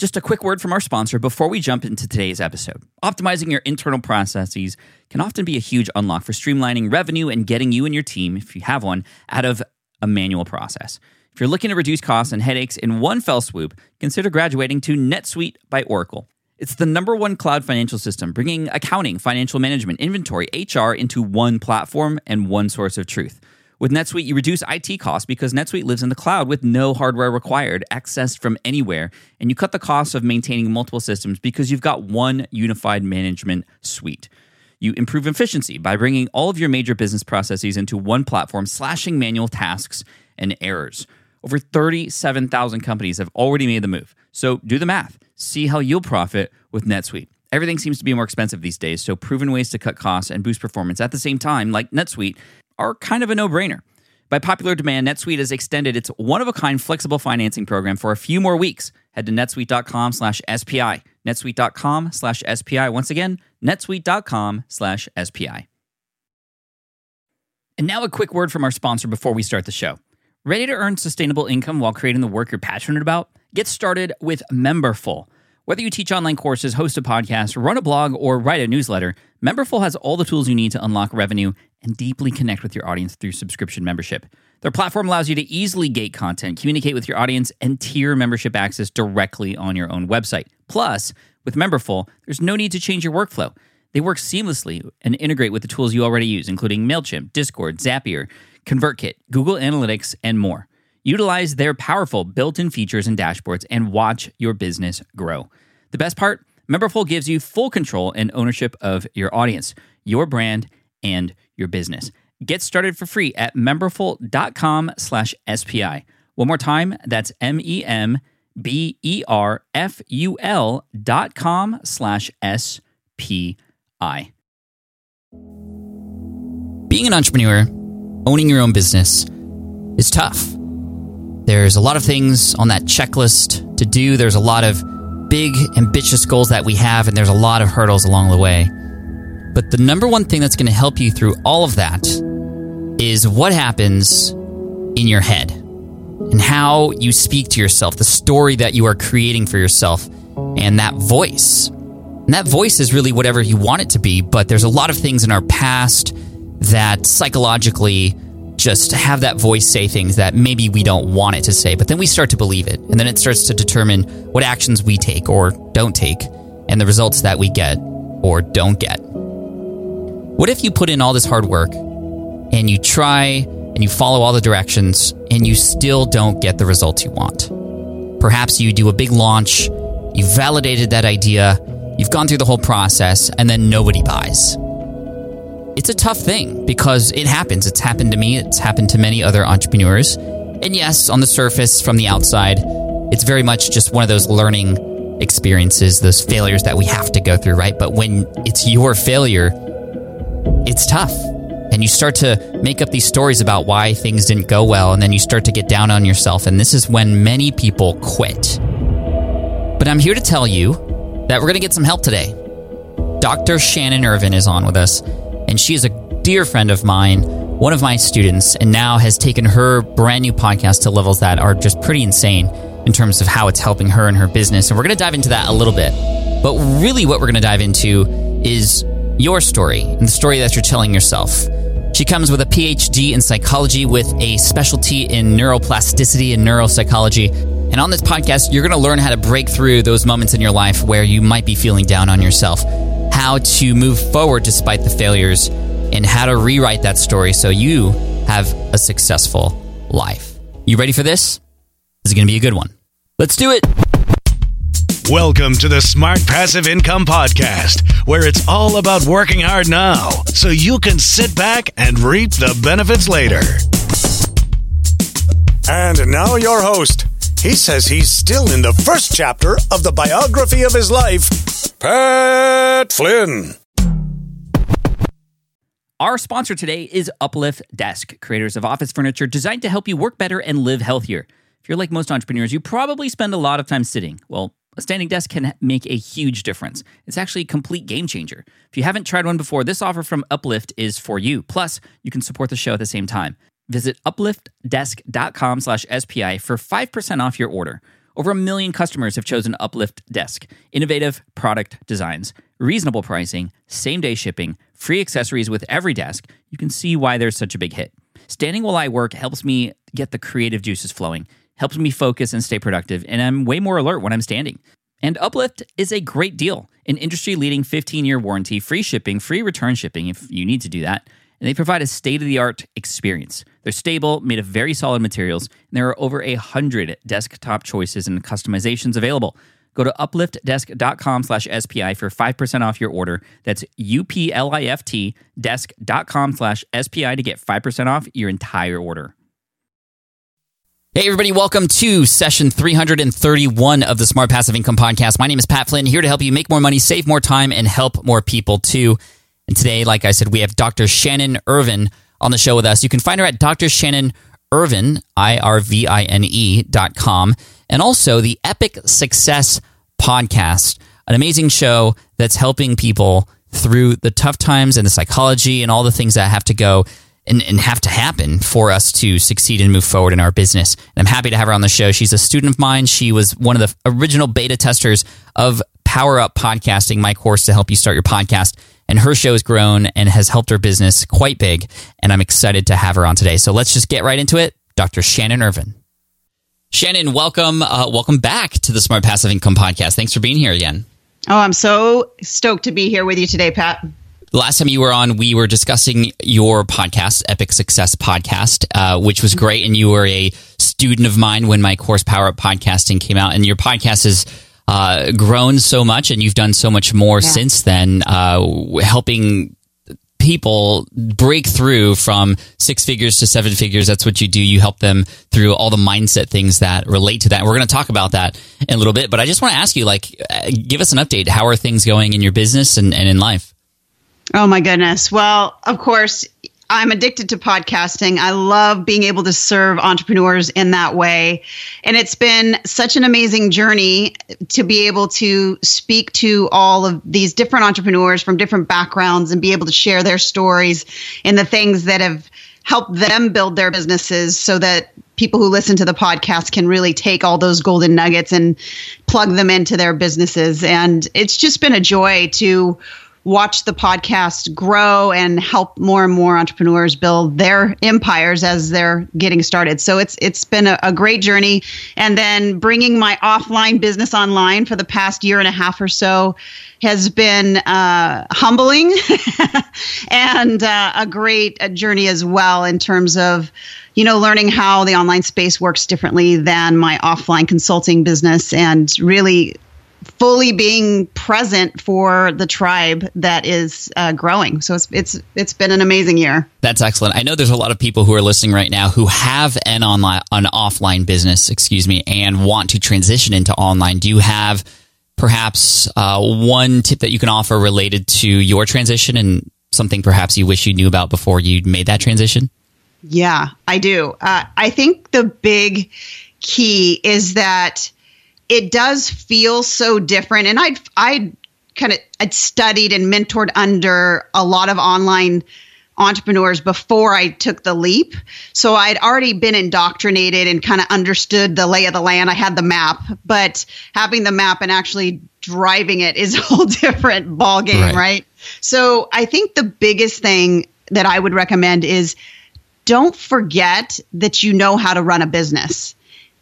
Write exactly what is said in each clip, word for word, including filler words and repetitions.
Just a quick word from our sponsor before we jump into today's episode. Optimizing your internal processes can often be a huge unlock for streamlining revenue and getting you and your team, if you have one, out of a manual process. If you're looking to reduce costs and headaches in one fell swoop, consider graduating to NetSuite by Oracle. It's the number one cloud financial system, bringing accounting, financial management, inventory, H R into one platform and one source of truth. With NetSuite, you reduce I T costs because NetSuite lives in the cloud with no hardware required, accessed from anywhere, and you cut the cost of maintaining multiple systems because you've got one unified management suite. You improve efficiency by bringing all of your major business processes into one platform, slashing manual tasks and errors. Over thirty-seven thousand companies have already made the move. So do the math. See how you'll profit with NetSuite. Everything seems to be more expensive these days, so proven ways to cut costs and boost performance at the same time, like NetSuite, are kind of a no-brainer. By popular demand, NetSuite has extended its one-of-a-kind flexible financing program for a few more weeks. Head to netsuite.com slash SPI. netsuite.com slash SPI. Once again, netsuite.com slash SPI. And now a quick word from our sponsor before we start the show. Ready to earn sustainable income while creating the work you're passionate about? Get started with Memberful. Whether you teach online courses, host a podcast, run a blog, or write a newsletter, Memberful has all the tools you need to unlock revenue and deeply connect with your audience through subscription membership. Their platform allows you to easily gate content, communicate with your audience, and tier membership access directly on your own website. Plus, with Memberful, there's no need to change your workflow. They work seamlessly and integrate with the tools you already use, including MailChimp, Discord, Zapier, ConvertKit, Google Analytics, and more. Utilize their powerful built-in features and dashboards and watch your business grow. The best part? Memberful gives you full control and ownership of your audience, your brand, and your business. Get started for free at memberful.com slash SPI. One more time, that's M-E-M-B-E-R-F-U-L dot com slash S-P-I. Being an entrepreneur, owning your own business, is tough. There's a lot of things on that checklist to do. There's a lot of big, ambitious goals that we have, and there's a lot of hurdles along the way. But the number one thing that's going to help you through all of that is what happens in your head and how you speak to yourself, the story that you are creating for yourself, and that voice. And that voice is really whatever you want it to be, but there's a lot of things in our past that psychologically just have that voice say things that maybe we don't want it to say, but then we start to believe it, and then it starts to determine what actions we take or don't take, and the results that we get or don't get. What if you put in all this hard work, and you try, and you follow all the directions, and you still don't get the results you want? Perhaps you do a big launch, you've validated that idea, you've gone through the whole process, and then nobody buys. It's a tough thing because it happens. It's happened to me. It's happened to many other entrepreneurs. And yes, on the surface, from the outside, it's very much just one of those learning experiences, those failures that we have to go through, right? But when it's your failure, it's tough. And you start to make up these stories about why things didn't go well, and then you start to get down on yourself. And this is when many people quit. But I'm here to tell you that we're going to get some help today. Doctor Shannon Irvin is on with us. And she is a dear friend of mine, one of my students, and now has taken her brand new podcast to levels that are just pretty insane in terms of how it's helping her and her business. And we're going to dive into that a little bit. But really what we're going to dive into is your story and the story that you're telling yourself. She comes with a P H D in psychology with a specialty in neuroplasticity and neuropsychology. And on this podcast, you're going to learn how to break through those moments in your life where you might be feeling down on yourself, how to move forward despite the failures, and how to rewrite that story so you have a successful life. You ready for this? This is going to be a good one. Let's do it. Welcome to the Smart Passive Income Podcast, where it's all about working hard now so you can sit back and reap the benefits later. And now your host. He says he's still in the first chapter of the biography of his life, Pat Flynn. Our sponsor today is Uplift Desk, creators of office furniture designed to help you work better and live healthier. If you're like most entrepreneurs, you probably spend a lot of time sitting. Well, a standing desk can make a huge difference. It's actually a complete game changer. If you haven't tried one before, this offer from Uplift is for you. Plus, you can support the show at the same time. Visit upliftdesk.com slash SPI for five percent off your order. Over a million customers have chosen Uplift Desk. Innovative product designs, reasonable pricing, same-day shipping, free accessories with every desk. You can see why there's such a big hit. Standing while I work helps me get the creative juices flowing, helps me focus and stay productive, and I'm way more alert when I'm standing. And Uplift is a great deal. An industry-leading fifteen-year warranty, free shipping, free return shipping if you need to do that. And they provide a state-of-the-art experience. They're stable, made of very solid materials, and there are over a hundred desktop choices and customizations available. Go to upliftdesk.com slash SPI for five percent off your order. That's U-P-L-I-F-T desk.com slash SPI to get five percent off your entire order. Hey, everybody. Welcome to session three hundred thirty-one of the Smart Passive Income Podcast. My name is Pat Flynn, here to help you make more money, save more time, and help more people too. And today, like I said, we have Doctor Shannon Irvine on the show with us. You can find her at Doctor Shannon Irvine, I R V I N E dot com, and also the Epic Success Podcast, an amazing show that's helping people through the tough times and the psychology and all the things that have to go and, and have to happen for us to succeed and move forward in our business. And I'm happy to have her on the show. She's a student of mine. She was one of the original beta testers of Power Up Podcasting, my course to help you start your podcast. And her show has grown and has helped her business quite big. And I'm excited to have her on today. So let's just get right into it. Doctor Shannon Irvine. Shannon, welcome. Uh, welcome back to the Smart Passive Income Podcast. Thanks for being here again. Oh, I'm so stoked to be here with you today, Pat. The last time you were on, we were discussing your podcast, Epic Success Podcast, uh, which was great. And you were a student of mine when my course, Power Up Podcasting, came out. And your podcast has uh, grown so much, and you've done so much more yeah. since then, uh, helping people break through from six figures to seven figures. That's what you do. You help them through all the mindset things that relate to that. And we're going to talk about that in a little bit. But I just want to ask you, like, uh, give us an update. How are things going in your business and, and in life? Oh, my goodness. Well, of course, I'm addicted to podcasting. I love being able to serve entrepreneurs in that way. And it's been such an amazing journey to be able to speak to all of these different entrepreneurs from different backgrounds and be able to share their stories and the things that have helped them build their businesses so that people who listen to the podcast can really take all those golden nuggets and plug them into their businesses. And it's just been a joy to watch the podcast grow and help more and more entrepreneurs build their empires as they're getting started. So it's it's been a, a great journey. And then bringing my offline business online for the past year and a half or so has been uh, humbling and uh, a great a journey as well in terms of, you know, learning how the online space works differently than my offline consulting business and really fully being present for the tribe that is uh, growing. So it's it's it's been an amazing year. That's excellent. I know there's a lot of people who are listening right now who have an online, an offline business, excuse me, and want to transition into online. Do you have perhaps uh, one tip that you can offer related to your transition and something perhaps you wish you knew about before you made that transition? Yeah, I do. Uh, I think the big key is that it does feel so different. And I'd, I'd kind of, I'd studied and mentored under a lot of online entrepreneurs before I took the leap. So I'd already been indoctrinated and kind of understood the lay of the land. I had the map, but having the map and actually driving it is a whole different ball game, right? right? So I think the biggest thing that I would recommend is don't forget that you know how to run a business.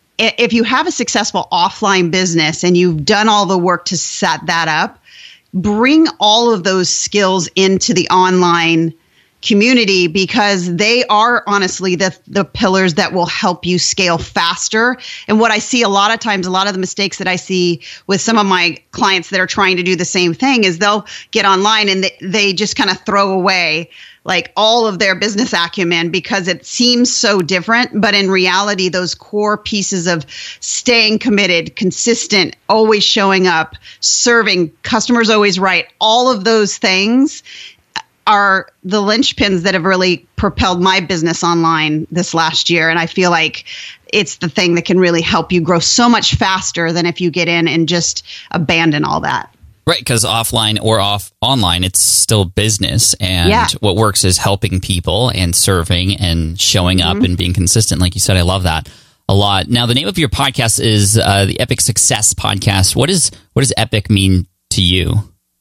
If you have a successful offline business and you've done all the work to set that up, bring all of those skills into the online community because they are honestly the the pillars that will help you scale faster. And what I see a lot of times, a lot of the mistakes that I see with some of my clients that are trying to do the same thing is they'll get online and they, they just kind of throw away like all of their business acumen because it seems so different. But in reality, those core pieces of staying committed, consistent, always showing up, serving, customers always right, all of those things are the linchpins that have really propelled my business online this last year. And I feel like it's the thing that can really help you grow so much faster than if you get in and just abandon all that. Right, because offline or off online, it's still business. And yeah. what works is helping people and serving and showing up mm-hmm. and being consistent. Like you said, I love that. a lot. Now, the name of your podcast is uh, the Epic Success Podcast. What is what does epic mean to you?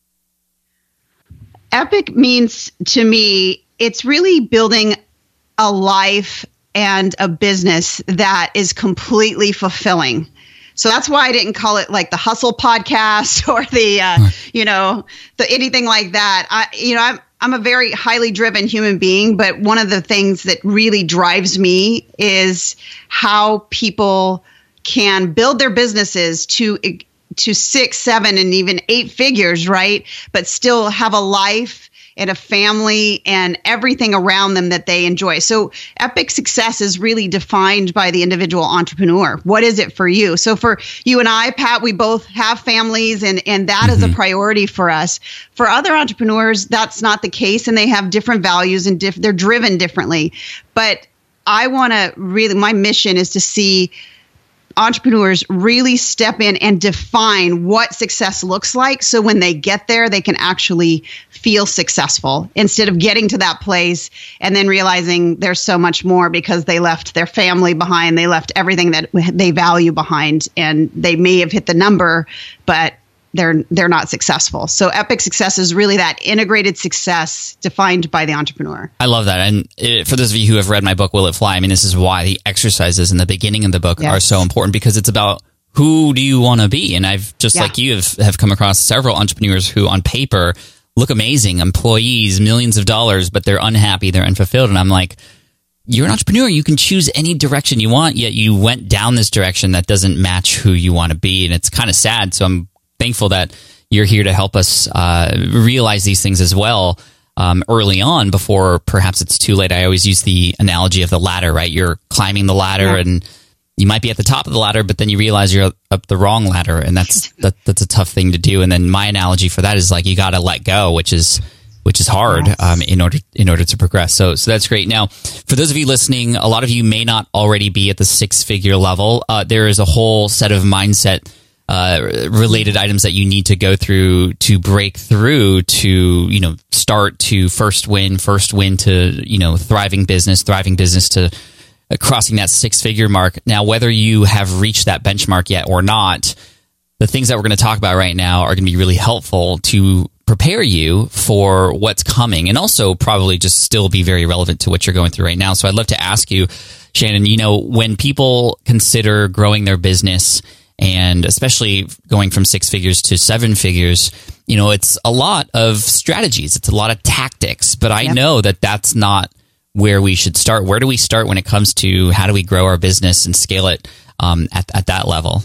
Epic means to me, it's really building a life and a business that is completely fulfilling. So that's why I didn't call it like the Hustle Podcast or the, uh, you know, the anything like that. I, you know, I'm I'm a very highly driven human being, but one of the things that really drives me is how people can build their businesses to to six, seven, and even eight figures, right? But still have a life and a family and everything around them that they enjoy. So epic success is really defined by the individual entrepreneur. What is it for you? So for you and I, Pat, we both have families, and, and that mm-hmm. is a priority for us. For other entrepreneurs, that's not the case, and they have different values and diff- they're driven differently. But I want to really, my mission is to see entrepreneurs really step in and define what success looks like. So when they get there, they can actually feel successful instead of getting to that place and then realizing there's so much more because they left their family behind. They left everything that they value behind, and they may have hit the number, but they're they're not successful. So epic success is really that integrated success defined by the entrepreneur. I love that. And it, for those of you who have read my book, Will It Fly? I mean, this is why the exercises in the beginning of the book yes. are so important, because it's about who do you want to be? And I've just yeah. like you have, have come across several entrepreneurs who on paper look amazing, employees, millions of dollars, but they're unhappy, they're unfulfilled. And I'm like, you're an entrepreneur. You can choose any direction you want, yet you went down this direction that doesn't match who you want to be. And it's kind of sad. So I'm thankful that you're here to help us uh, realize these things as well um, early on before perhaps it's too late. I always use the analogy of the ladder, right? You're climbing the ladder yeah. and you might be at the top of the ladder, but then you realize you're up the wrong ladder, and that's that, that's a tough thing to do. And then my analogy for that is like you got to let go, which is which is hard yes. um, in order in order to progress. So so that's great. Now, for those of you listening, a lot of you may not already be at the six figure level. Uh, there is a whole set of mindset Uh, related items that you need to go through to break through to, you know, start to first win, first win to, you know, thriving business, thriving business to uh, crossing that six figure mark. Now, whether you have reached that benchmark yet or not, the things that we're going to talk about right now are going to be really helpful to prepare you for what's coming, and also probably just still be very relevant to what you're going through right now. So I'd love to ask you, Shannon, you know, when people consider growing their business, and especially going from six figures to seven figures, you know, it's a lot of strategies. It's a lot of tactics. But I yep. know that that's not where we should start. Where do we start when it comes to how do we grow our business and scale it um, at, at that level?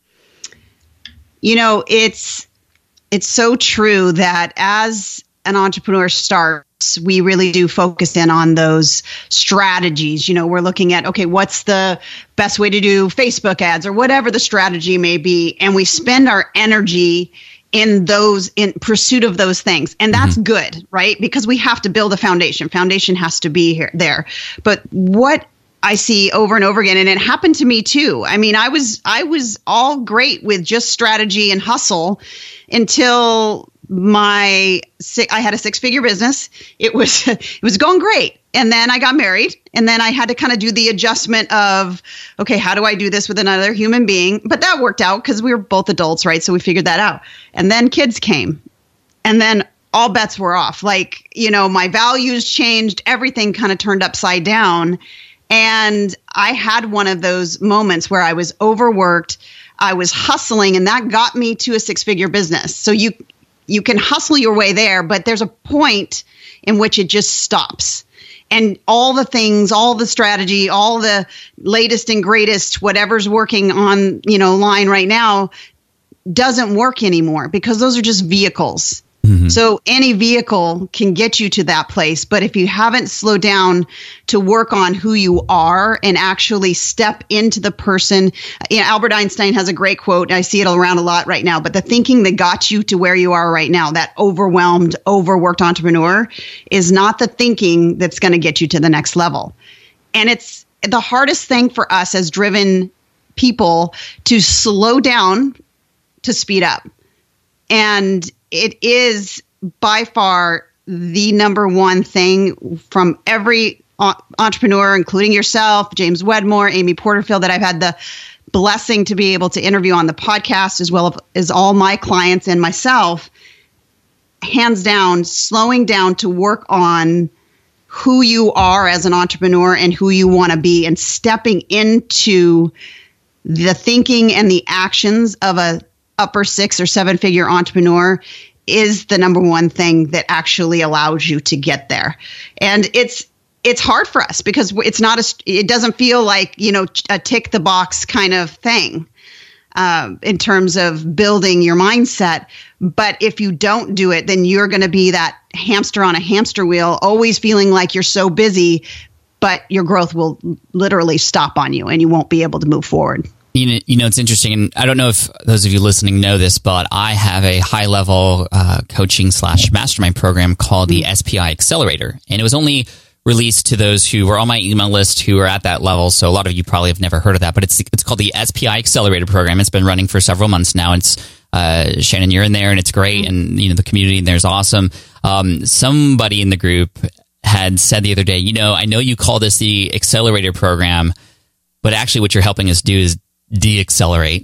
You know, it's it's so true that as an entrepreneur starts, we really do focus in on those strategies. You know, we're looking at, okay, what's the best way to do Facebook ads or whatever the strategy may be. And we spend our energy in those, in pursuit of those things. And that's mm-hmm. good, right? Because we have to build a foundation. Foundation has to be here, there. But what I see over and over again, and it happened to me too. I mean, I was, I was all great with just strategy and hustle until my I had a six-figure business. It was it was going great, and then I got married, and then I had to kind of do the adjustment of, okay, how do I do this with another human being? But that worked out because we were both adults, right? So we figured that out. And then kids came, and then all bets were off. Like, you know, my values changed, everything kind of turned upside down, and I had one of those moments where I was overworked. I was hustling, and that got me to a six-figure business. So you. You can hustle your way there, but there's a point in which it just stops. And all the things, all the strategy, all the latest and greatest, whatever's working on, you know, line right now doesn't work anymore because those are just vehicles. Mm-hmm. So any vehicle can get you to that place. But if you haven't slowed down to work on who you are and actually step into the person, you know, Albert Einstein has a great quote, and I see it around a lot right now, but the thinking that got you to where you are right now, that overwhelmed, overworked entrepreneur, is not the thinking that's going to get you to the next level. And it's the hardest thing for us as driven people to slow down to speed up. And it is by far the number one thing from every entrepreneur, including yourself, James Wedmore, Amy Porterfield, that I've had the blessing to be able to interview on the podcast, as well as all my clients and myself, hands down, slowing down to work on who you are as an entrepreneur and who you want to be, and stepping into the thinking and the actions of a upper six or seven figure entrepreneur is the number one thing that actually allows you to get there. And it's it's hard for us because it's not a, it doesn't feel like, you know, a tick the box kind of thing uh, in terms of building your mindset. But if you don't do it, then you're going to be that hamster on a hamster wheel, always feeling like you're so busy, but your growth will literally stop on you and you won't be able to move forward. You know, you know, it's interesting, and I don't know if those of you listening know this, but I have a high-level uh, coaching slash mastermind program called the S P I Accelerator, and it was only released to those who were on my email list who are at that level. So a lot of you probably have never heard of that, but it's it's called the S P I Accelerator program. It's been running for several months now. It's uh, Shannon, you're in there, and it's great, and you know the community in there is awesome. Um, somebody in the group had said the other day, you know, I know you call this the Accelerator program, but actually what you're helping us do is de-accelerate.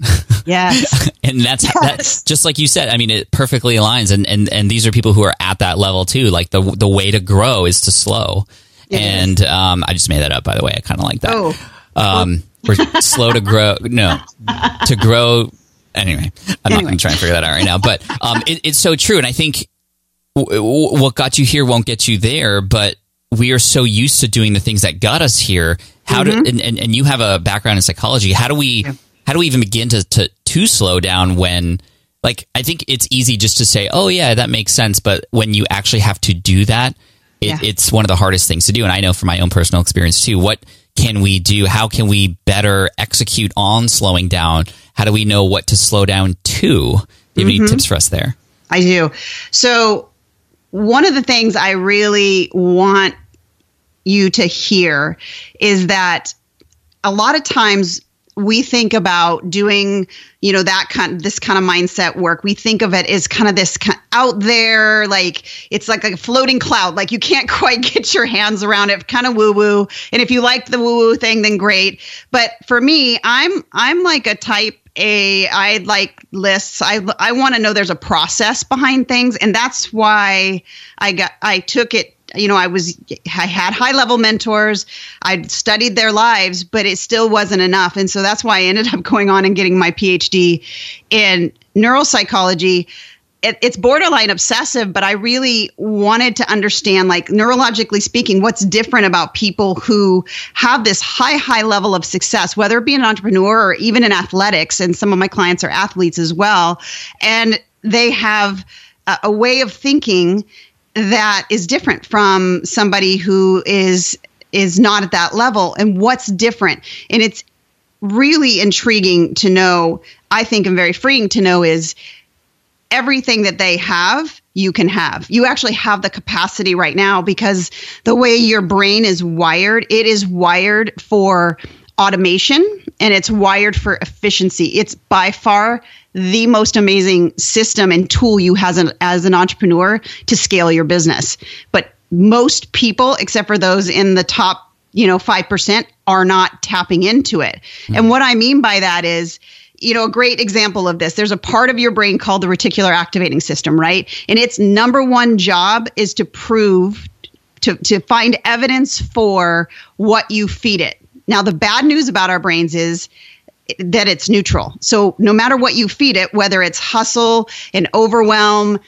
Yes. And that's, yes. that's just like you said. I mean, it perfectly aligns. And, and, and these are people who are at that level too. Like the, the way to grow is to slow. It and, um, I just made that up, by the way. I kind of like that. Oh. Um, we're slow to grow. No, to grow. Anyway, I'm anyway. not going to try and figure that out right now, but, um, it, it's so true. And I think w- w- what got you here won't get you there, but we are so used to doing the things that got us here. How mm-hmm. do and, and, and you have a background in psychology. How do we yeah. how do we even begin to, to to slow down when, like, I think it's easy just to say, oh yeah, that makes sense, but when you actually have to do that, it, yeah. it's one of the hardest things to do. And I know from my own personal experience too. What can we do? How can we better execute on slowing down? How do we know what to slow down to? Do you have mm-hmm. any tips for us there? I do. So one of the things I really want you to hear is that a lot of times we think about doing, you know, that kind, this kind of mindset work. We think of it as kind of this kind of out there, like it's like a floating cloud. Like you can't quite get your hands around it, kind of woo woo. And if you like the woo woo thing, then great. But for me, I'm I'm like a type A. I like lists. I I want to know there's a process behind things, and that's why I got I took it. You know, I was, I had high level mentors. I'd studied their lives, but it still wasn't enough. And so that's why I ended up going on and getting my P H D in neuropsychology. It, it's borderline obsessive, but I really wanted to understand, like, neurologically speaking, what's different about people who have this high, high level of success, whether it be an entrepreneur or even in athletics. And some of my clients are athletes as well. And they have a, a way of thinking that is different from somebody who is is not at that level. And what's different? And it's really intriguing to know, I think, and very freeing to know, is everything that they have, you can have. You actually have the capacity right now, because the way your brain is wired, it is wired for automation and it's wired for efficiency. It's by far the most amazing system and tool you have as an, as an entrepreneur to scale your business. But most people, except for those in the top, you know, five percent, are not tapping into it. Mm-hmm. And what I mean by that is, you know, a great example of this, there's a part of your brain called the reticular activating system, right? And its number one job is to prove, to, to find evidence for what you feed it. Now, the bad news about our brains is that it's neutral. So no matter what you feed it, whether it's hustle and overwhelm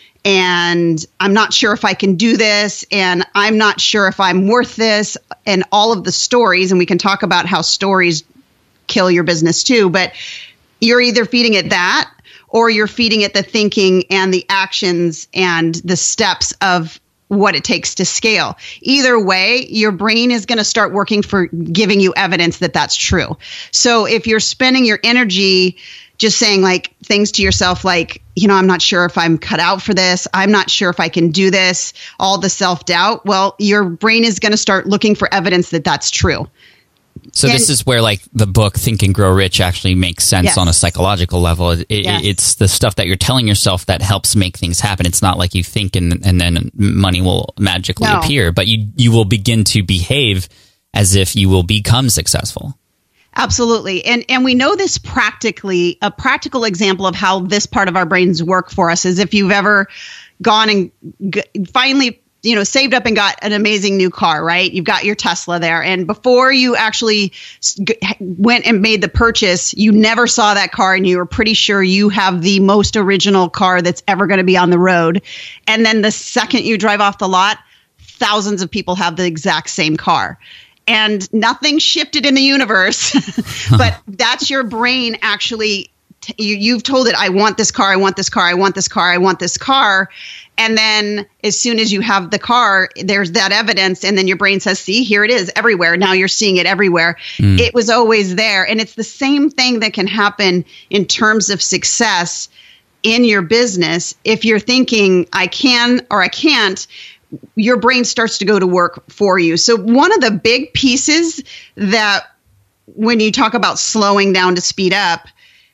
and I'm not sure if I can do this and I'm not sure if I'm worth this and all of the stories, and we can talk about how stories kill your business too, but you're either feeding it that or you're feeding it the thinking and the actions and the steps of what it takes to scale. Either way, your brain is going to start working for giving you evidence that that's true. So if you're spending your energy just saying like things to yourself like, you know, I'm not sure if I'm cut out for this, I'm not sure if I can do this, all the self-doubt, well, your brain is going to start looking for evidence that that's true. So and, this is where like the book Think and Grow Rich actually makes sense yes. on a psychological level. It, yes. It's the stuff that you're telling yourself that helps make things happen. It's not like you think and, and then money will magically no. appear, but you, you will begin to behave as if you will become successful. Absolutely. And and we know this practically. A practical example of how this part of our brains work for us is if you've ever gone and g- finally you know, saved up and got an amazing new car, right? You've got your Tesla there. And before you actually went and made the purchase, you never saw that car and you were pretty sure you have the most original car that's ever going to be on the road. And then the second you drive off the lot, thousands of people have the exact same car. And nothing shifted in the universe, but that's your brain actually, t- you, you've told it, I want this car, I want this car, I want this car, I want this car. And then as soon as you have the car, there's that evidence. And then your brain says, see, here it is everywhere. Now you're seeing it everywhere. Mm. It was always there. And it's the same thing that can happen in terms of success in your business. If you're thinking, I can or I can't, your brain starts to go to work for you. So one of the big pieces that when you talk about slowing down to speed up,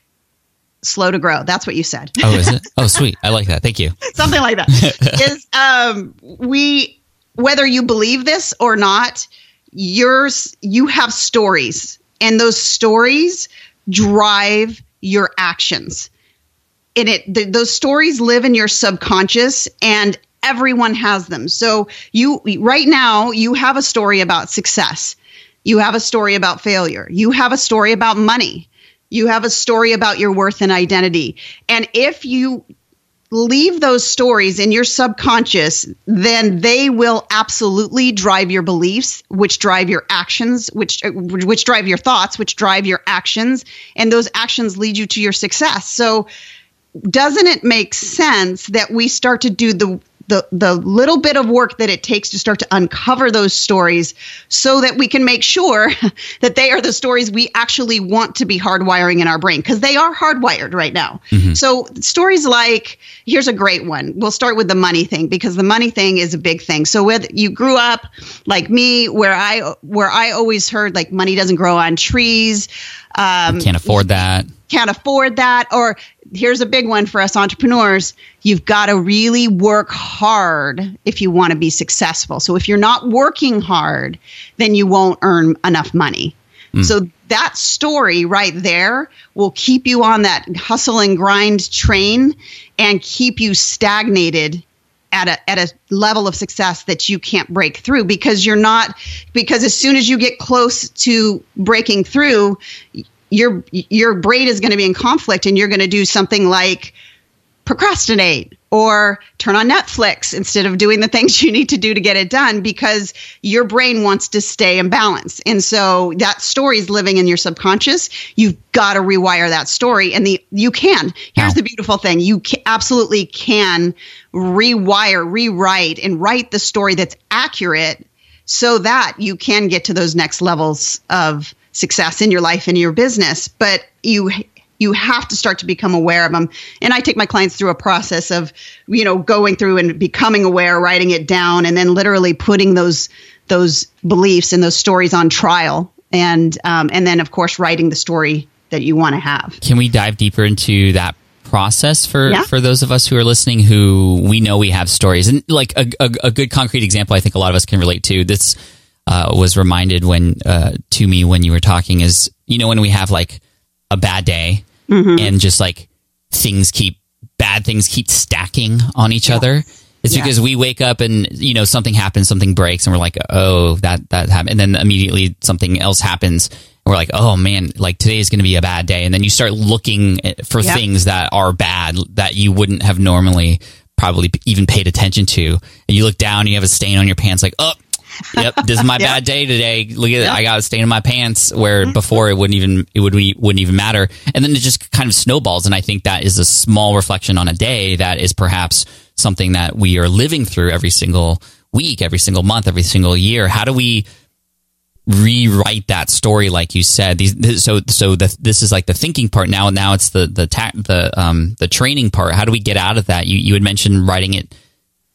slow to grow. That's what you said. Oh, is it? Oh, sweet. I like that. Thank you. Something like that. is um, we, whether you believe this or not, yours, you have stories, and those stories drive your actions. And it, th- those stories live in your subconscious, and everyone has them. So you, right now, you have a story about success. You have a story about failure. You have a story about money. You have a story about your worth and identity. And if you leave those stories in your subconscious, then they will absolutely drive your beliefs, which drive your actions, which which drive your thoughts, which drive your actions. And those actions lead you to your success. So doesn't it make sense that we start to do the the the little bit of work that it takes to start to uncover those stories so that we can make sure that they are the stories we actually want to be hardwiring in our brain, because they are hardwired right now. Mm-hmm. So stories like, here's a great one. We'll start with the money thing, because the money thing is a big thing. So whether you grew up like me, where I where I always heard like money doesn't grow on trees. Um, can't afford that. Can't afford that. Or here's a big one for us entrepreneurs. You've got to really work hard if you want to be successful. So if you're not working hard, then you won't earn enough money. Mm. So that story right there will keep you on that hustle and grind train and keep you stagnated at a at a level of success that you can't break through, because you're not, because as soon as you get close to breaking through, your your brain is going to be in conflict, and you're going to do something like procrastinate or turn on Netflix instead of doing the things you need to do to get it done, because your brain wants to stay in balance. And so that story is living in your subconscious. You've got to rewire that story. And the you can. Here's wow. the beautiful thing. You can, absolutely can rewire, rewrite, and write the story that's accurate so that you can get to those next levels of success in your life and your business. But you You have to start to become aware of them. And I take my clients through a process of, you know, going through and becoming aware, writing it down, and then literally putting those those beliefs and those stories on trial. And um, and then, of course, writing the story that you want to have. Can we dive deeper into that process for, yeah. for those of us who are listening who we know we have stories? And like a, a, a good concrete example I think a lot of us can relate to, this uh, was reminded when uh, to me when you were talking is, you know, when we have like a bad day, mm-hmm. and just like things keep, bad things keep stacking on each yes. other. It's yes. because we wake up and, you know, something happens, something breaks, and we're like, oh, that, that happened. And then immediately something else happens. And we're like, oh man, like today is going to be a bad day. And then you start looking for yep. things that are bad that you wouldn't have normally probably even paid attention to. And you look down, and you have a stain on your pants, like, oh, yep, this is my yep. bad day today. Look at yep. it. I got a stain in my pants, where mm-hmm. before it wouldn't even it would wouldn't even matter. And then it just kind of snowballs. And I think that is a small reflection on a day that is perhaps something that we are living through every single week, every single month, every single year. How do we rewrite that story, like you said? These, so so the, this is like the thinking part. Now now it's the the ta- the um the training part. How do we get out of that? You you had mentioned writing it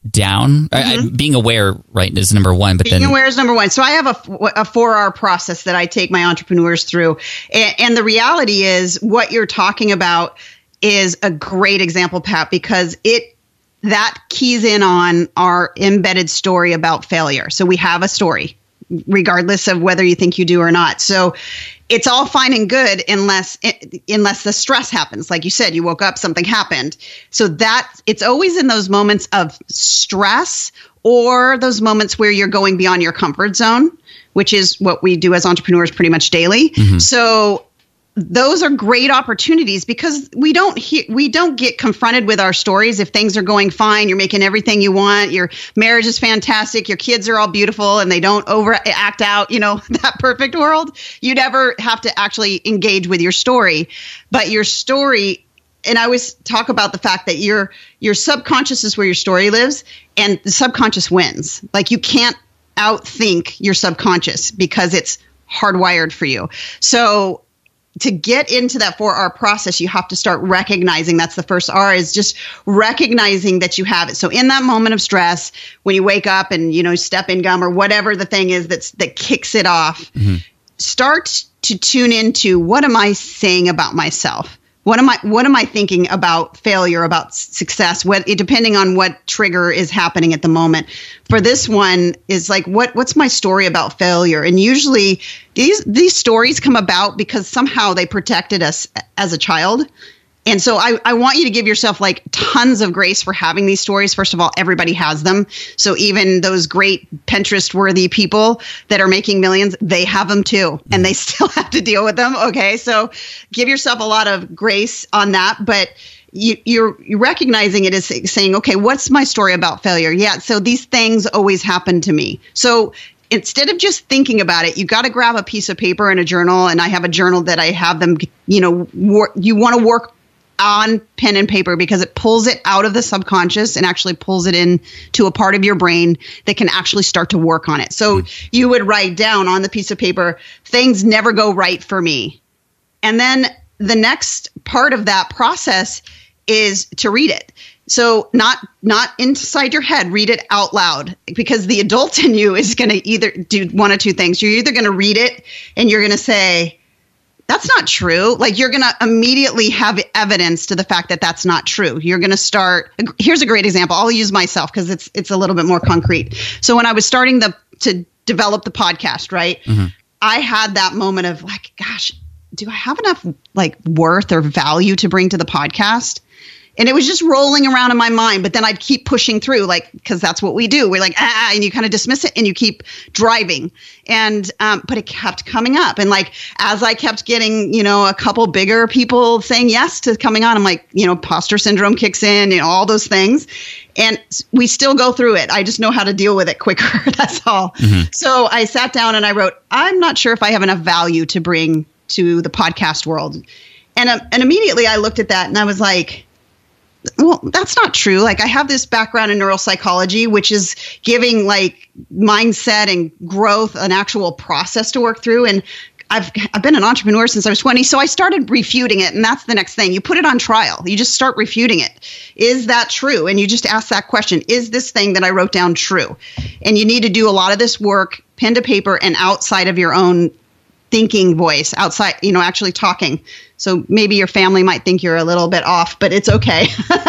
down? Mm-hmm. I, being aware, right, is number one. But being then aware is number one. So I have a, a four R process that I take my entrepreneurs through. And, and the reality is what you're talking about is a great example, Pat, because it that keys in on our embedded story about failure. So we have a story, regardless of whether you think you do or not. So it's all fine and good unless unless the stress happens. Like you said, you woke up, something happened. So that it's always in those moments of stress or those moments where you're going beyond your comfort zone, which is what we do as entrepreneurs pretty much daily. Mm-hmm. So those are great opportunities because we don't he- we don't get confronted with our stories if things are going fine, you're making everything you want, your marriage is fantastic, your kids are all beautiful and they don't overact out, you know, that perfect world. You never have to actually engage with your story, but your story, and I always talk about the fact that your your subconscious is where your story lives and the subconscious wins. Like you can't outthink your subconscious because it's hardwired for you. So to get into that four R process, you have to start recognizing, that's the first R, is just recognizing that you have it. So in that moment of stress, when you wake up and, you know, step in gum or whatever the thing is that's, that kicks it off, mm-hmm. start to tune into, what am I saying about myself? What am I, what am I thinking about failure, about success? What, depending on what trigger is happening at the moment. For this one is like, what, what's my story about failure? And usually these, these stories come about because somehow they protected us as a child. And so I, I want you to give yourself like tons of grace for having these stories. First of all, everybody has them. So even those great Pinterest-worthy people that are making millions, they have them too. And they still have to deal with them. Okay. So give yourself a lot of grace on that. But you, you're, you're recognizing it as saying, okay, what's my story about failure? Yeah. So these things always happen to me. So instead of just thinking about it, you got to grab a piece of paper and a journal. And I have a journal that I have them, you know, wor- you want to work on pen and paper because it pulls it out of the subconscious and actually pulls it in to a part of your brain that can actually start to work on it. So mm. you would write down on the piece of paper, things never go right for me. And then the next part of that process is to read it. So not not inside your head, read it out loud, because the adult in you is going to either do one of two things. You're either going to read it and you're going to say, that's not true. Like you're going to immediately have evidence to the fact that that's not true. You're going to start. Here's a great example. I'll use myself because it's it's a little bit more concrete. So when I was starting the to develop the podcast, right, mm-hmm. I had that moment of like, gosh, do I have enough like worth or value to bring to the podcast? And it was just rolling around in my mind, but then I'd keep pushing through, like, because that's what we do. We're like, ah, and you kind of dismiss it and you keep driving. And, um, but it kept coming up. And like, as I kept getting, you know, a couple bigger people saying yes to coming on, I'm like, you know, imposter syndrome kicks in, you know, all those things. And we still go through it. I just know how to deal with it quicker. That's all. Mm-hmm. So I sat down and I wrote, I'm not sure if I have enough value to bring to the podcast world. And, uh, and immediately I looked at that and I was like, well, that's not true. Like I have this background in neuropsychology, which is giving like mindset and growth an actual process to work through. And I've I've been an entrepreneur since I was twenty. So I started refuting it. And that's the next thing. You put it on trial. You just start refuting it. Is that true? And you just ask that question. Is this thing that I wrote down true? And you need to do a lot of this work, pen to paper and outside of your own thinking voice, outside, you know, actually talking. So maybe your family might think you're a little bit off, but it's okay.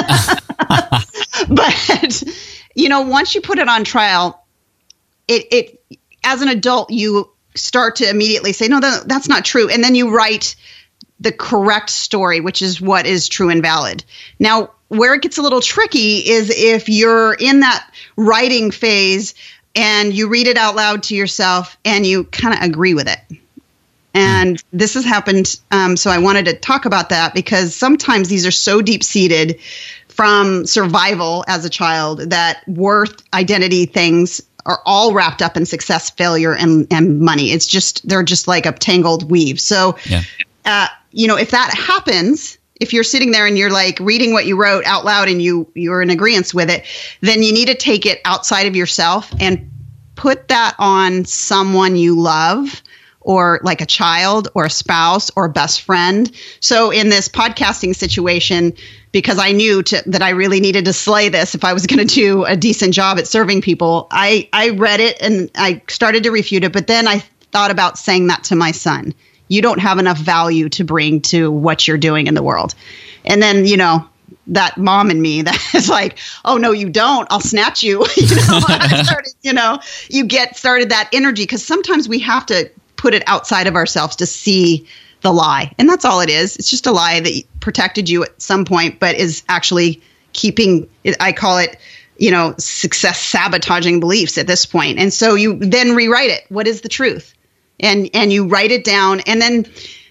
But, you know, once you put it on trial, it, it, as an adult, you start to immediately say, no, that, that's not true. And then you write the correct story, which is what is true and valid. Now, where it gets a little tricky is if you're in that writing phase and you read it out loud to yourself and you kind of agree with it. And this has happened, um, so I wanted to talk about that because sometimes these are so deep-seated from survival as a child that worth, identity things are all wrapped up in success, failure, and, and money. It's just, they're just like a tangled weave. So, yeah. uh, you know, if that happens, if you're sitting there and you're like reading what you wrote out loud and you, you're in agreement with it, then you need to take it outside of yourself and put that on someone you love, or like a child or a spouse or a best friend. So in this podcasting situation, because I knew to, that I really needed to slay this if I was going to do a decent job at serving people. I, I read it and I started to refute it, but then I thought about saying that to my son. You don't have enough value to bring to what you're doing in the world. And then, you know, that mom in me that is like, oh, no, you don't. I'll snatch you. you know, I started, you know, you get started that energy, because sometimes we have to put it outside of ourselves to see the lie. And that's all it is. It's just a lie that protected you at some point, but is actually keeping, I call it, you know, success sabotaging beliefs at this point. And so you then rewrite it. What is the truth? And, and you write it down. And then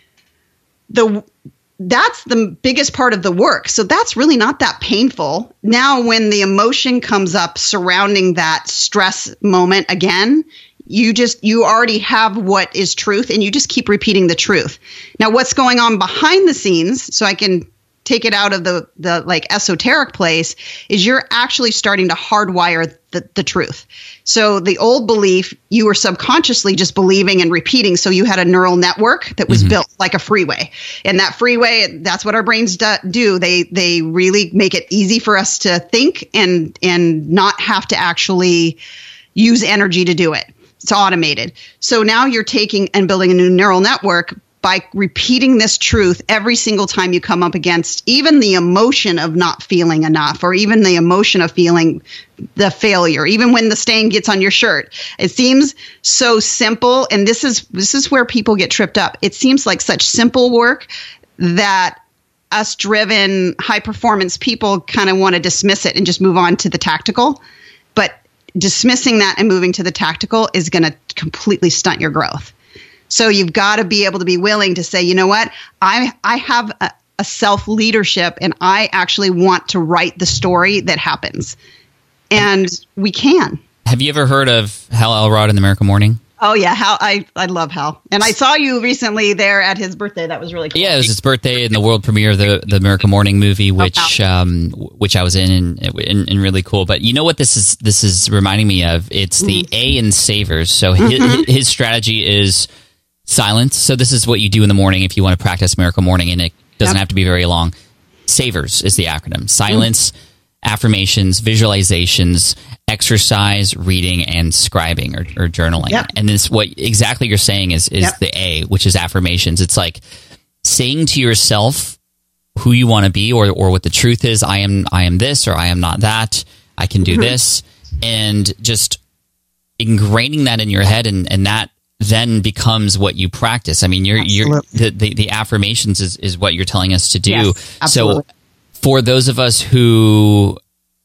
the, that's the biggest part of the work. So that's really not that painful. Now, when the emotion comes up surrounding that stress moment again, you just, you already have what is truth, and you just keep repeating the truth. Now, what's going on behind the scenes, so I can take it out of the, the like esoteric place, is you're actually starting to hardwire the, the truth. So the old belief, you were subconsciously just believing and repeating. So you had a neural network that was mm-hmm. built like a freeway. And that freeway, that's what our brains do. They they really make it easy for us to think and and not have to actually use energy to do it. It's automated. So now you're taking and building a new neural network by repeating this truth every single time you come up against even the emotion of not feeling enough, or even the emotion of feeling the failure, even when the stain gets on your shirt. It seems so simple. And this is, this is where people get tripped up. It seems like such simple work that us driven high performance people kind of want to dismiss it and just move on to the tactical. But dismissing that and moving to the tactical is going to completely stunt your growth. So you've got to be able to be willing to say, you know what, I I have a, a self-leadership, and I actually want to write the story that happens. And we can. Have you ever heard of Hal Elrod in the Miracle Morning? Oh, yeah. Hal, I, I love Hal. And I saw you recently there at his birthday. That was really cool. Yeah, it was his birthday and the world premiere of the, the Miracle Morning movie, which oh, um, which I was in and, and, and really cool. But you know what this is this is reminding me of? It's the mm. A in Savers. So his, mm-hmm. his strategy is silence. So this is what you do in the morning if you want to practice Miracle Morning, and it doesn't yep. have to be very long. SAVERS is the acronym. Silence, mm. affirmations, visualizations, exercise, reading, and scribing or, or journaling. Yep. And this, what exactly you're saying is is yep. the A, which is affirmations. It's like saying to yourself who you want to be, or or what the truth is. I am I am this, or I am not that. I can do mm-hmm. this, and just ingraining that in your head, and, and that then becomes what you practice. I mean, you're absolutely. you're the, the, the affirmations is, is what you're telling us to do. Yes, absolutely. So for those of us who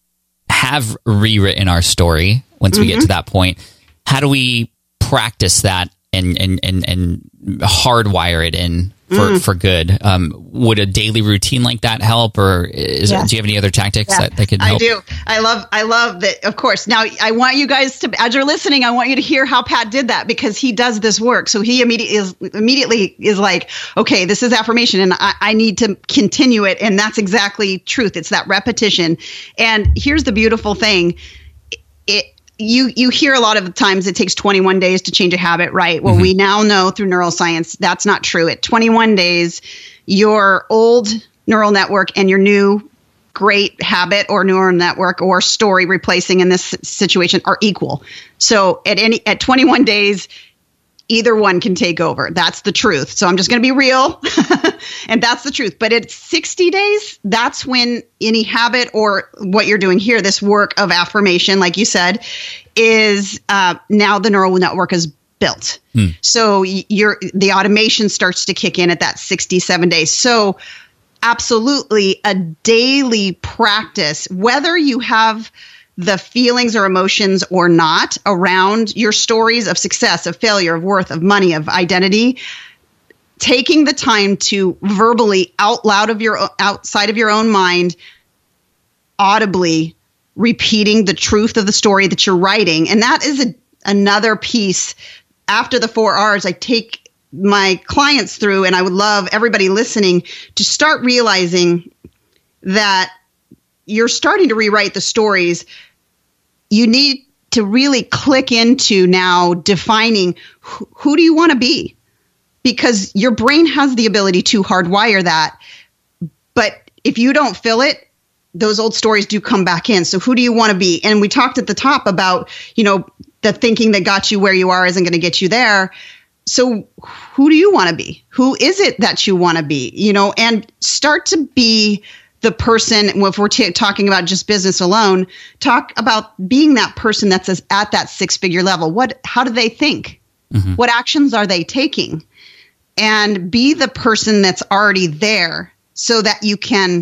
have rewritten our story, once mm-hmm. we get to that point, how do we practice that and and and, and hardwire it in for, mm. for good? Um, would a daily routine like that help, or is yeah. it, do you have any other tactics yeah. that, that could help? I do. I love I love that. Of course. Now, I want you guys to, as you're listening, I want you to hear how Pat did that, because he does this work. So he immediately is immediately is like, okay, this is affirmation, and I, I need to continue it. And that's exactly truth. It's that repetition. And here's the beautiful thing. It, You you hear a lot of the times it takes twenty-one days to change a habit, right? Well, mm-hmm. we now know through neuroscience that's not true. At twenty-one days, your old neural network and your new great habit or neural network or story replacing in this situation are equal. So at any at twenty-one days, either one can take over. That's the truth. So I'm just going to be real. And that's the truth. But at sixty days, that's when any habit or what you're doing here, this work of affirmation, like you said, is uh, now the neural network is built. Hmm. So you're, the automation starts to kick in at that sixty-seven days. So absolutely a daily practice, whether you have the feelings or emotions or not around your stories of success, of failure, of worth, of money, of identity, taking the time to verbally out loud of your outside of your own mind, audibly repeating the truth of the story that you're writing. And that is a, another piece. After the four R's, I take my clients through, and I would love everybody listening to start realizing that you're starting to rewrite the stories. You need to really click into now defining who, who do you want to be? Because your brain has the ability to hardwire that. But if you don't fill it, those old stories do come back in. So who do you want to be? And we talked at the top about, you know, the thinking that got you where you are isn't going to get you there. So who do you want to be? Who is it that you want to be? You know, and start to be the person. If we're t- talking about just business alone, talk about being that person that's at that six-figure level. What, how do they think? Mm-hmm. What actions are they taking? And be the person that's already there so that you can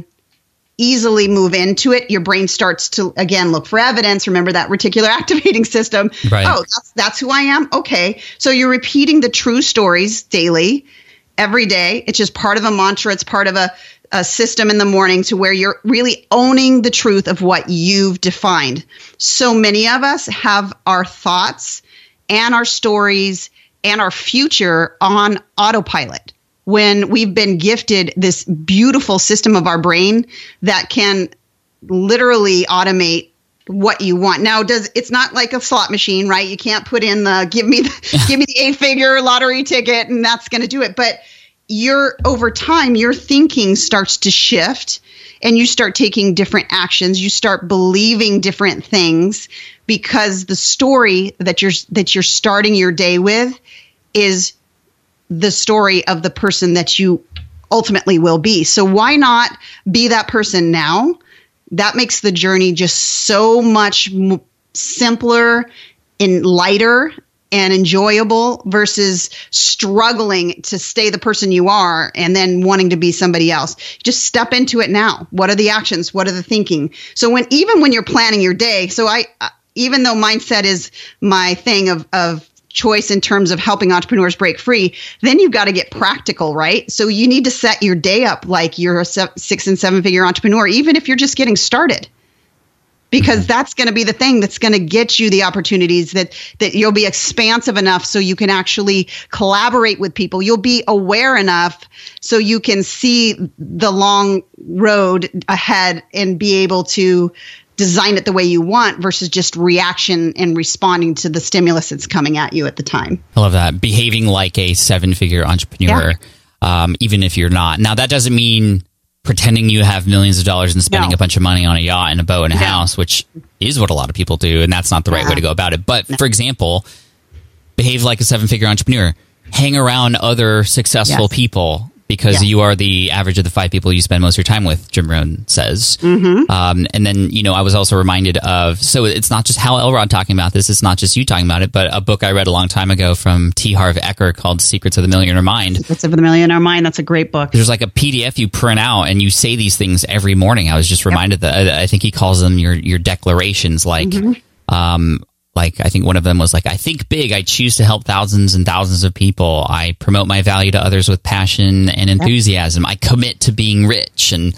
easily move into it. Your brain starts to, again, look for evidence. Remember that reticular activating system. Right. Oh, that's, that's who I am. Okay. So you're repeating the true stories daily, every day. It's just part of a mantra. It's part of a, a system in the morning to where you're really owning the truth of what you've defined. So many of us have our thoughts and our stories and our future on autopilot, when we've been gifted this beautiful system of our brain that can literally automate what you want. Now, does it's not like a slot machine, right? You can't put in the give me the give me the eight figure lottery ticket and that's going to do it. But you're over time, your thinking starts to shift and you start taking different actions. You start believing different things because the story that you're that you're starting your day with is the story of the person that you ultimately will be. So why not be that person now? That makes the journey just so much m- simpler and lighter and enjoyable versus struggling to stay the person you are and then wanting to be somebody else. Just step into it now. What are the actions? What are the thinking? So when, even when you're planning your day, so I, uh, even though mindset is my thing of, of, choice in terms of helping entrepreneurs break free, then you've got to get practical, right? So you need to set your day up like you're a six and seven figure entrepreneur, even if you're just getting started, because mm-hmm. that's going to be the thing that's going to get you the opportunities that, that you'll be expansive enough so you can actually collaborate with people. You'll be aware enough so you can see the long road ahead and be able to design it the way you want versus just reaction and responding to the stimulus that's coming at you at the time. I love that. Behaving like a seven-figure entrepreneur, yeah. um, even if you're not. Now, that doesn't mean pretending you have millions of dollars and spending no. a bunch of money on a yacht and a boat and a yeah. house, which is what a lot of people do, and that's not the right yeah. way to go about it. But, no. for example, behave like a seven-figure entrepreneur. Hang around other successful yes. people, because yeah. you are the average of the five people you spend most of your time with, Jim Rohn says. Mm-hmm. Um, and then, you know, I was also reminded of, so it's not just Hal Elrod talking about this, it's not just you talking about it, but a book I read a long time ago from T. Harv Eker called Secrets of the Millionaire Mind. Secrets of the Millionaire Mind, that's a great book. There's like a P D F you print out and you say these things every morning. I was just reminded yep. that, I think he calls them your, your declarations, like, mm-hmm. um, Like, I think one of them was like, I think big, I choose to help thousands and thousands of people. I promote my value to others with passion and enthusiasm. I commit to being rich. And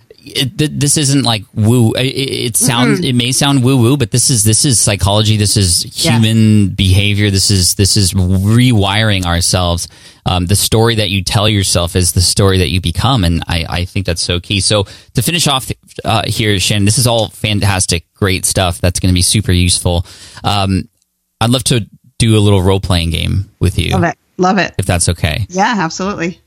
it, th- this isn't like woo. It, it sounds, mm-hmm. it may sound woo woo, but this is, this is psychology. This is human yeah. behavior. This is, this is rewiring ourselves. Um, the story that you tell yourself is the story that you become. And I, I think that's so key. So to finish off uh, here, Shannon, this is all fantastic, great stuff. That's going to be super useful. Um, I'd love to do a little role-playing game with you. Love it. Love it. If that's okay. Yeah, absolutely.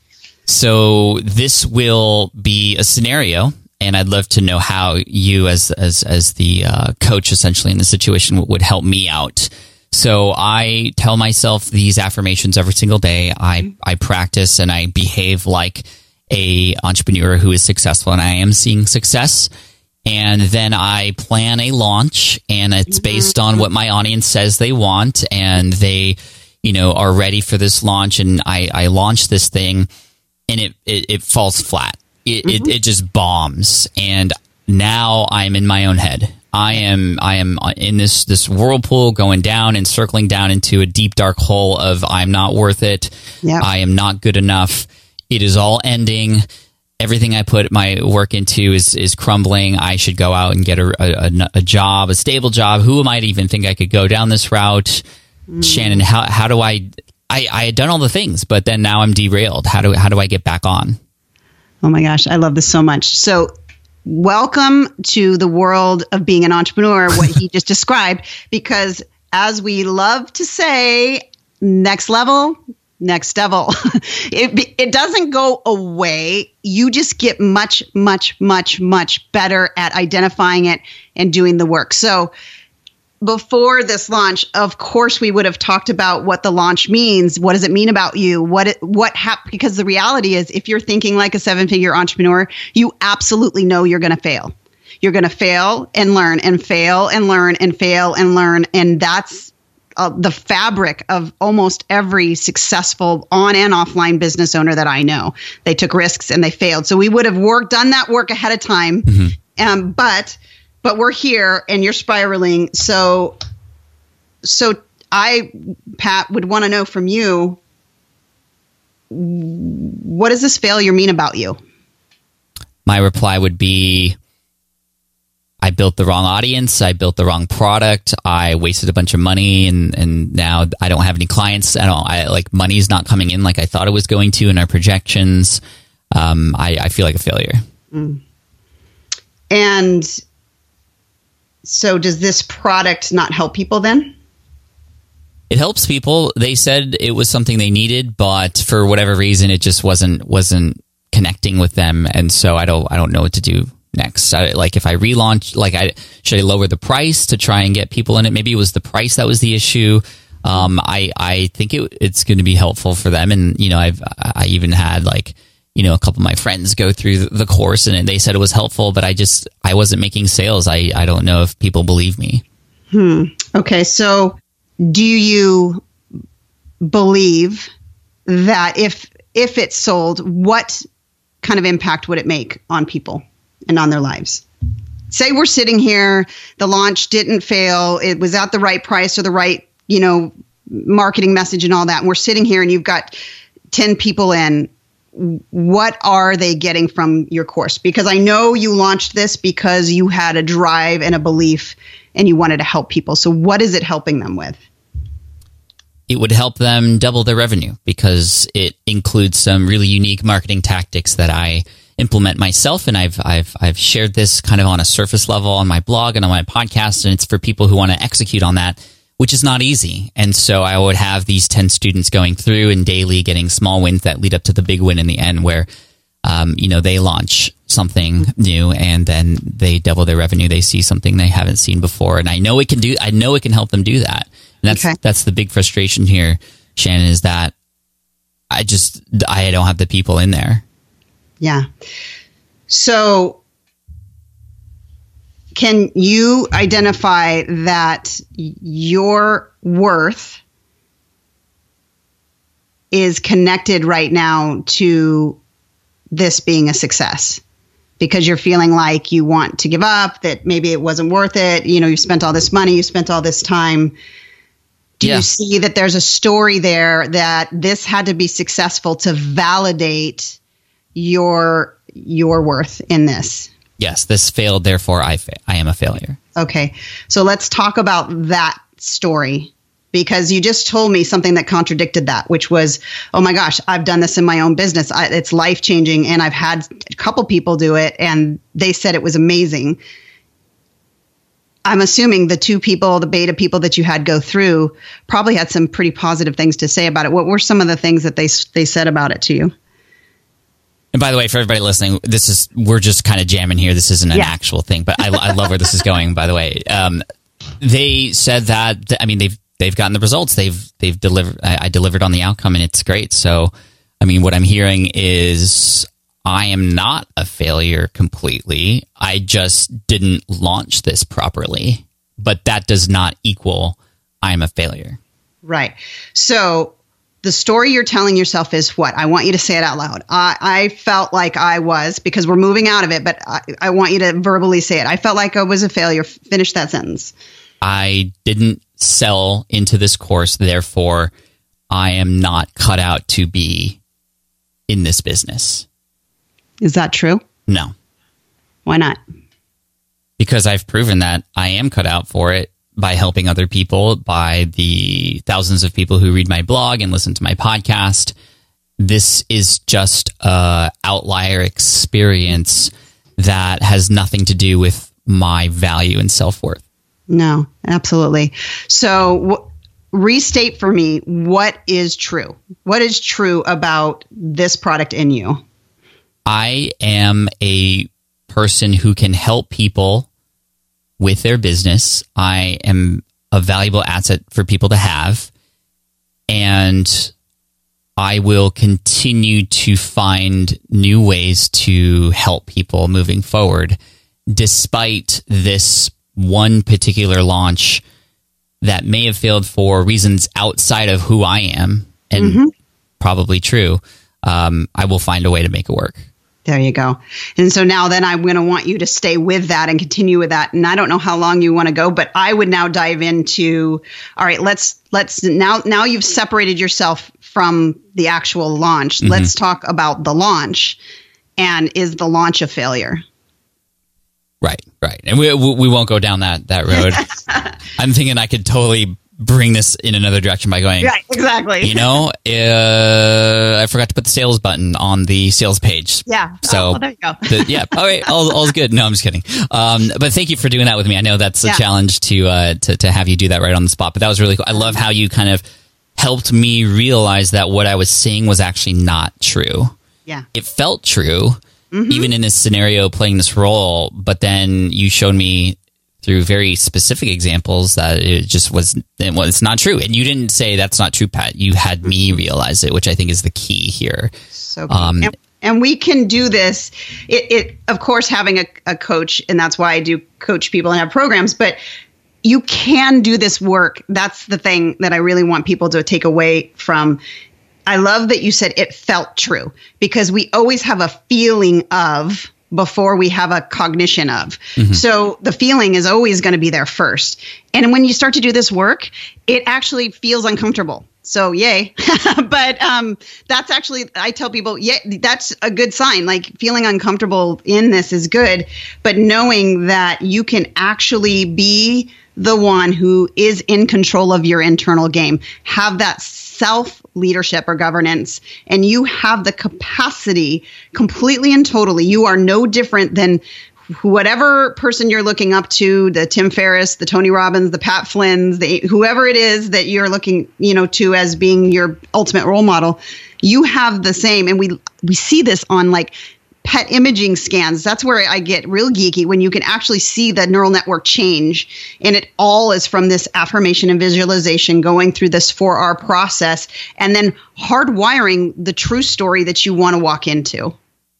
So this will be a scenario, and I'd love to know how you as, as, as the uh, coach essentially in the situation would help me out. So I tell myself these affirmations every single day. I, I practice and I behave like a entrepreneur who is successful, and I am seeing success. And then I plan a launch, and it's based on what my audience says they want, and they, you know, are ready for this launch. And I, I launch this thing, and it, it, it falls flat. It, mm-hmm. it, it just bombs. And now I'm in my own head. I am I am in this this whirlpool going down and circling down into a deep dark hole of I'm not worth it. Yep. I am not good enough. It is all ending. Everything I put my work into is is crumbling. I should go out and get a, a, a job, a stable job. Who am I to even think I could go down this route? Mm. Shannon, how how do I, I I had done all the things, but then now I'm derailed. How do how do I get back on? Oh my gosh, I love this so much. So welcome to the world of being an entrepreneur, what he just described, because as we love to say, next level, next level. it it doesn't go away. You just get much, much, much, much better at identifying it and doing the work. So before this launch, of course, we would have talked about what the launch means. What does it mean about you? What it, what hap- Because the reality is, if you're thinking like a seven-figure entrepreneur, you absolutely know you're going to fail. You're going to fail and learn and fail and learn and fail and learn. And that's Uh, the fabric of almost every successful on and offline business owner that I know. They took risks and they failed. So we would have worked, done that work ahead of time. Mm-hmm. Um, but, but we're here and you're spiraling. So, so I, Pat, would want to know from you, what does this failure mean about you? My reply would be, I built the wrong audience. I built the wrong product. I wasted a bunch of money, and, and now I don't have any clients. I don't. I like money's not coming in like I thought it was going to in our projections. Um, I, I feel like a failure. Mm. And so, does this product not help people then? It helps people. They said it was something they needed, but for whatever reason, it just wasn't wasn't connecting with them, and so I don't I don't know what to do next. I, like if I relaunch, like I should I lower the price to try and get people in it? Maybe it was the price that was the issue. Um, I I think it, it's going to be helpful for them, and you know I've I even had like you know a couple of my friends go through the course and they said it was helpful, but I just I wasn't making sales. I I don't know if people believe me. Hmm. Okay, so do you believe that if if it's sold, what kind of impact would it make on people and on their lives? Say we're sitting here, the launch didn't fail, it was at the right price or the right, you know, marketing message and all that, and we're sitting here and you've got ten people in. What are they getting from your course? Because I know you launched this because you had a drive and a belief and you wanted to help people. So what is it helping them with? It would help them double their revenue because it includes some really unique marketing tactics that I implement myself, and I've I've I've shared this kind of on a surface level on my blog and on my podcast, and it's for people who want to execute on that, which is not easy. And so I would have these ten students going through and daily getting small wins that lead up to the big win in the end, where um, you know they launch something new and then they double their revenue. They see something they haven't seen before, and I know it can do. I know it can help them do that. And that's okay. That's the big frustration here, Shannon, is that I just I don't have the people in there. Yeah. So can you identify that your worth is connected right now to this being a success? Because you're feeling like you want to give up, that maybe it wasn't worth it. You know, you spent all this money, you spent all this time. Do yeah. you see that there's a story there that this had to be successful to validate your your worth in this? Yes, this failed, therefore I fa- I am a failure. Okay, so let's talk about that story, because you just told me something that contradicted that, which was, oh my gosh, I've done this in my own business. I, it's life-changing, and I've had a couple people do it, and they said it was amazing. I'm assuming the two people, the beta people that you had go through, probably had some pretty positive things to say about it. What were some of the things that they they said about it to you? And by the way, for everybody listening, this is we're just kind of jamming here. This isn't an yeah. actual thing, but I, I love where this is going. By the way, um, they said that I mean they've they've gotten the results. They've they've delivered. I, I delivered on the outcome, and it's great. So, I mean, what I'm hearing is I am not a failure completely. I just didn't launch this properly, but that does not equal I am a failure. Right. So the story you're telling yourself is what? I want you to say it out loud. I, I felt like I was, because we're moving out of it, but I, I want you to verbally say it. I felt like I was a failure. Finish that sentence. I didn't sell into this course, therefore I am not cut out to be in this business. Is that true? No. Why not? Because I've proven that I am cut out for it by helping other people, by the thousands of people who read my blog and listen to my podcast. This is just a outlier experience that has nothing to do with my value and self-worth. No, absolutely. So restate for me what is true. What is true about this product in you? I am a person who can help people with their business. I am a valuable asset for people to have. And I will continue to find new ways to help people moving forward, despite this one particular launch that may have failed for reasons outside of who I am, and mm-hmm. probably true. Um, I will find a way to make it work. There you go. And so now then I'm going to want you to stay with that and continue with that. And I don't know how long you want to go, but I would now dive into, all right, let's, let's now, now you've separated yourself from the actual launch. Mm-hmm. Let's talk about the launch. And is the launch a failure? Right, right. And we we won't go down that, that road. I'm thinking I could totally bring this in another direction by going, right, exactly. You know, uh, I forgot to put the sales button on the sales page. Yeah. So, oh, well, there you go. the, yeah. All right. All, all's good. No, I'm just kidding. Um, but thank you for doing that with me. I know that's a yeah. challenge to, uh, to, to have you do that right on the spot, but that was really cool. I love how you kind of helped me realize that what I was saying was actually not true. Yeah. It felt true, mm-hmm. even in this scenario playing this role, but then you showed me through very specific examples that it just was, well, it's not true. And you didn't say that's not true, Pat. You had me realize it, which I think is the key here. So cool. Um, and, and we can do this. It, it of course, having a, a coach, and that's why I do coach people and have programs, but you can do this work. That's the thing that I really want people to take away from. I love that you said it felt true, because we always have a feeling of before we have a cognition of. Mm-hmm. So the feeling is always going to be there first. And when you start to do this work, it actually feels uncomfortable. So yay. But um, that's actually, I tell people, yeah, that's a good sign. Like feeling uncomfortable in this is good, but knowing that you can actually be the one who is in control of your internal game, have that self leadership or governance, and you have the capacity completely and totally. You are no different than whatever person you're looking up to, the Tim Ferriss, the Tony Robbins, the Pat Flynn's, the whoever it is that you're looking, you know, to as being your ultimate role model. You have the same. And we we see this on like P E T imaging scans. That's where I get real geeky, when you can actually see the neural network change. And it all is from this affirmation and visualization going through this four R process and then hardwiring the true story that you want to walk into.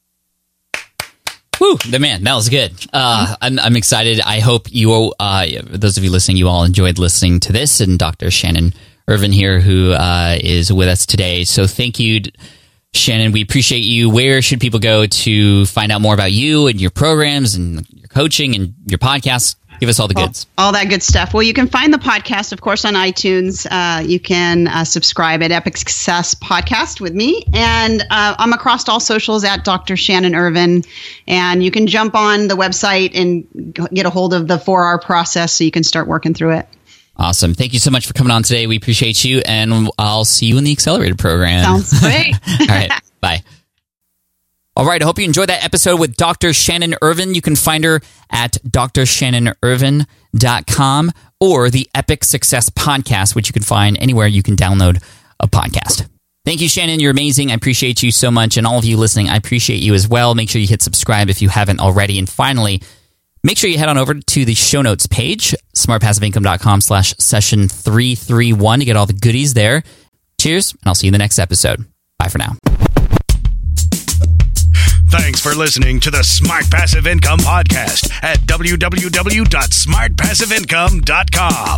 Woo, the man, that was good. Uh, I'm, I'm excited. I hope you, uh, those of you listening, you all enjoyed listening to this. And Doctor Shannon Irvin here, who uh, is with us today. So thank you, Shannon. We appreciate you. Where should people go to find out more about you and your programs and your coaching and your podcast? Give us all the goods. All, all that good stuff. Well, you can find the podcast, of course, on iTunes. Uh, you can uh, subscribe at Epic Success Podcast with me. And uh, I'm across all socials at Doctor Shannon Irvin. And you can jump on the website and get a hold of the four R process so you can start working through it. Awesome. Thank you so much for coming on today. We appreciate you. And I'll see you in the Accelerator program. Sounds great. All right. Bye. All right. I hope you enjoyed that episode with Doctor Shannon Irvin. You can find her at d r shannon irvin dot com or the Epic Success Podcast, which you can find anywhere you can download a podcast. Thank you, Shannon. You're amazing. I appreciate you so much. And all of you listening, I appreciate you as well. Make sure you hit subscribe if you haven't already. And finally, make sure you head on over to the show notes page, smart passive income dot com slash session three thirty-one to get all the goodies there. Cheers, and I'll see you in the next episode. Bye for now. Thanks for listening to the Smart Passive Income Podcast at w w w dot smart passive income dot com.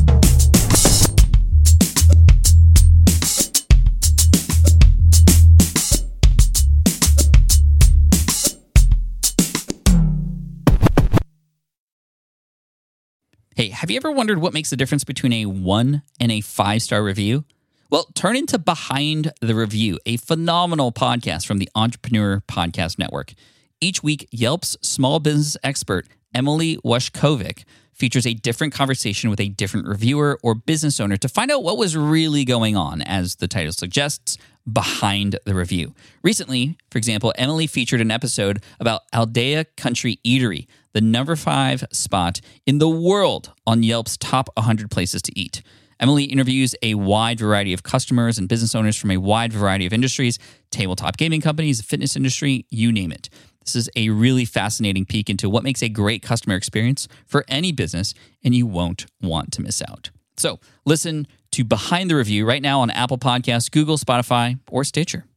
Hey, have you ever wondered what makes the difference between a one and a five-star review? Well, turn into Behind the Review, a phenomenal podcast from the Entrepreneur Podcast Network. Each week, Yelp's small business expert, Emily Washkovic, features a different conversation with a different reviewer or business owner to find out what was really going on, as the title suggests, behind the review. Recently, for example, Emily featured an episode about Aldea Country Eatery, the number five spot in the world on Yelp's top one hundred places to eat. Emily interviews a wide variety of customers and business owners from a wide variety of industries, tabletop gaming companies, fitness industry, you name it. This is a really fascinating peek into what makes a great customer experience for any business, and you won't want to miss out. So listen to Behind the Review right now on Apple Podcasts, Google, Spotify, or Stitcher.